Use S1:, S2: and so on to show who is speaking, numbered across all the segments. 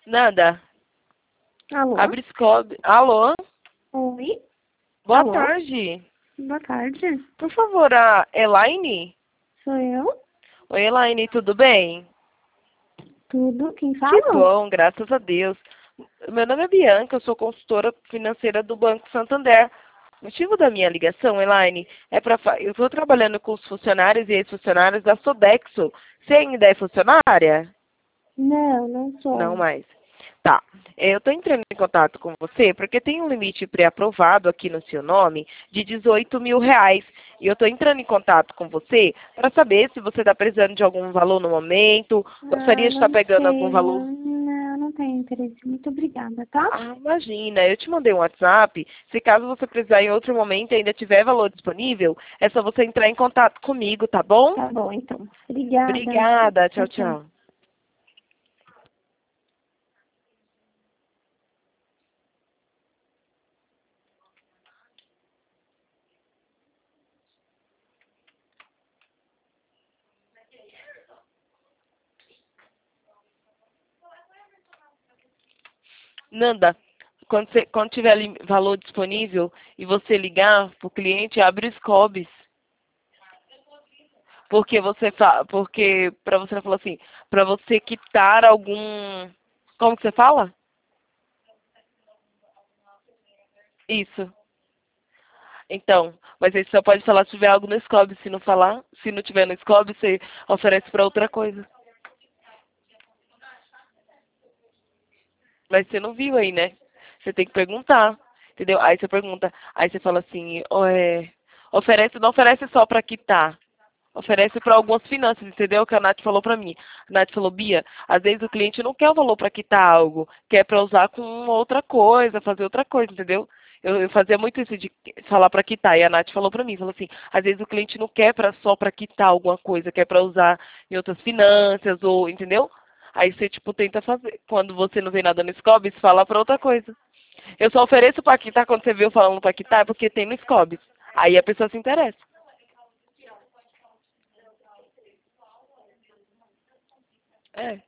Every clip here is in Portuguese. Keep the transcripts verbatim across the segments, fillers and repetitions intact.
S1: Nada.
S2: Alô?
S1: Abre Scob. Alô?
S2: Oi?
S1: Boa
S2: Alô?
S1: tarde.
S2: Boa tarde.
S1: Por favor, a Elaine?
S2: Sou eu?
S1: Oi, Elaine, tudo bem?
S2: Tudo? Quem
S1: Que
S2: fala?
S1: bom, graças a Deus. Meu nome é Bianca, eu sou consultora financeira do Banco Santander. O motivo da minha ligação, Elaine, é para... Eu estou trabalhando com os funcionários e ex-funcionários da Sodexo. Você ainda é funcionária?
S2: Não, não
S1: Não
S2: sou.
S1: mais. Tá. Eu estou entrando em contato com você porque tem um limite pré-aprovado aqui no seu nome de dezoito mil reais. E eu estou entrando em contato com você para saber se você está precisando de algum valor no momento,
S2: Ah,
S1: gostaria de estar
S2: não
S1: pegando algum
S2: sei.
S1: valor.
S2: Não, não, não tenho interesse. Muito obrigada, tá?
S1: Ah, imagina, eu te mandei um WhatsApp. Se caso você precisar em outro momento e ainda tiver valor disponível, é só você entrar em contato comigo, tá bom?
S2: Tá bom, então. Obrigada.
S1: Obrigada.
S2: Tchau,
S1: Tchau,
S2: tchau.
S1: tchau. Nanda, quando, você, quando tiver ali valor disponível e você ligar para o cliente, abre o Scobis. Porque você fa, porque para você falou assim, para você quitar algum, como que você fala? Isso. Então, mas aí você só pode falar se tiver algo no Scobis. Se não falar, se não tiver no Scobis, você oferece para outra coisa. Mas você não viu aí, né? Você tem que perguntar, entendeu? Aí você pergunta, aí você fala assim, ó, é, oferece, não oferece só para quitar. Oferece para algumas finanças, entendeu? O que a Nath falou para mim. A Nath falou, Bia, às vezes o cliente não quer o valor para quitar algo, quer para usar com outra coisa, fazer outra coisa, entendeu? Eu, eu fazia muito isso de falar para quitar. E a Nath falou para mim, falou assim, às vezes o cliente não quer pra, só para quitar alguma coisa, quer para usar em outras finanças, ou, entendeu? Aí você, tipo, tenta fazer. Quando você não vê nada no Scobis, fala para outra coisa. Eu só ofereço para quitar quando você viu falando para quitar, é porque tem no Scobis. Aí a pessoa se interessa. É.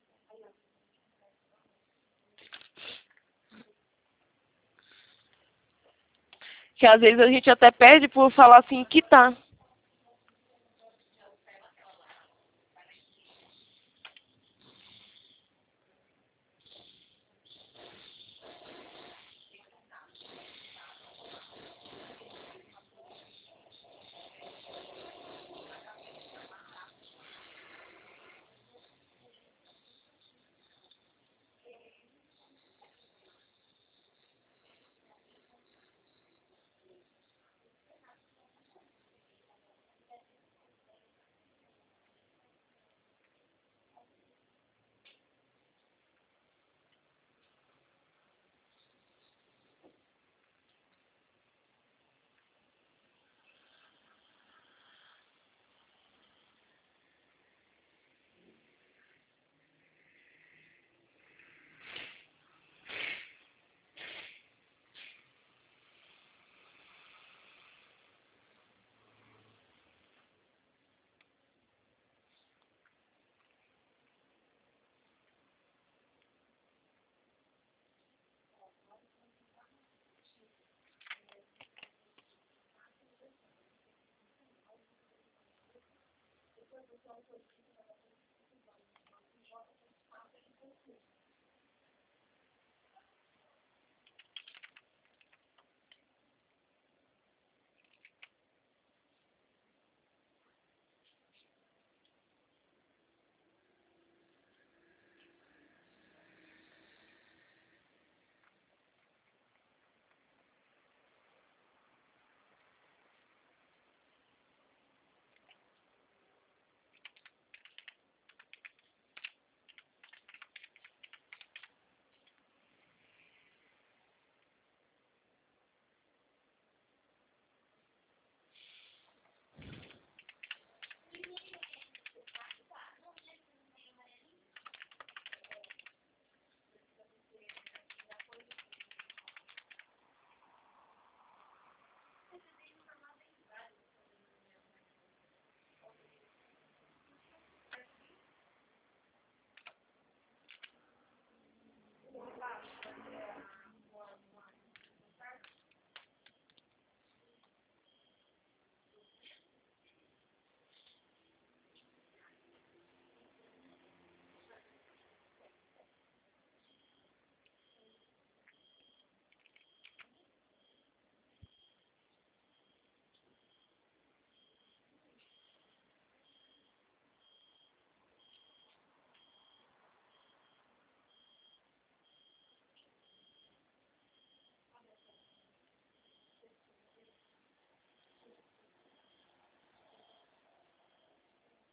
S1: Que às vezes a gente até perde por falar assim, quitar.